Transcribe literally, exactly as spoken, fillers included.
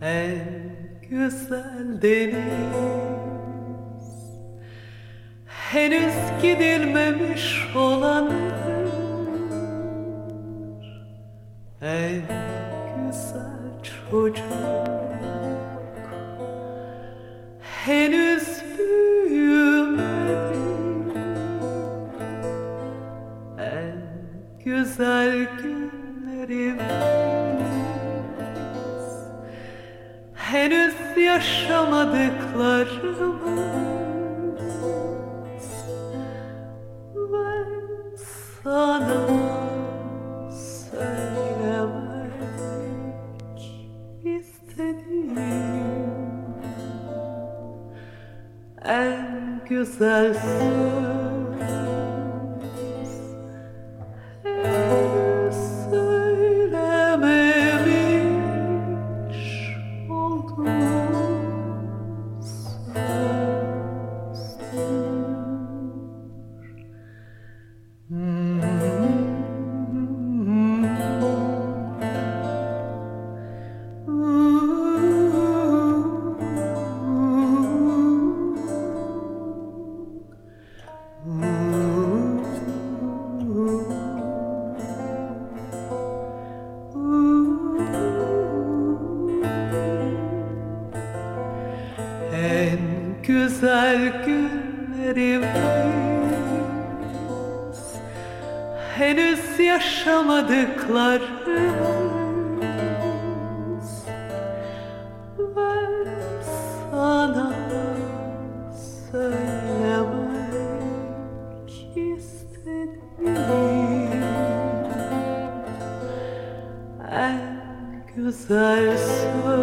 En güzel deniz, henüz gidilmemiş olanlar. En güzel çocuk, henüz büyümedi. En güzel günlerimiz, henüz yaşamadıklarımız. Ben sana söylemek istediğim en güzel söz, henüz söylememiş olduğum sözdür. En güzel günlerimiz, henüz yaşamadıklarımız.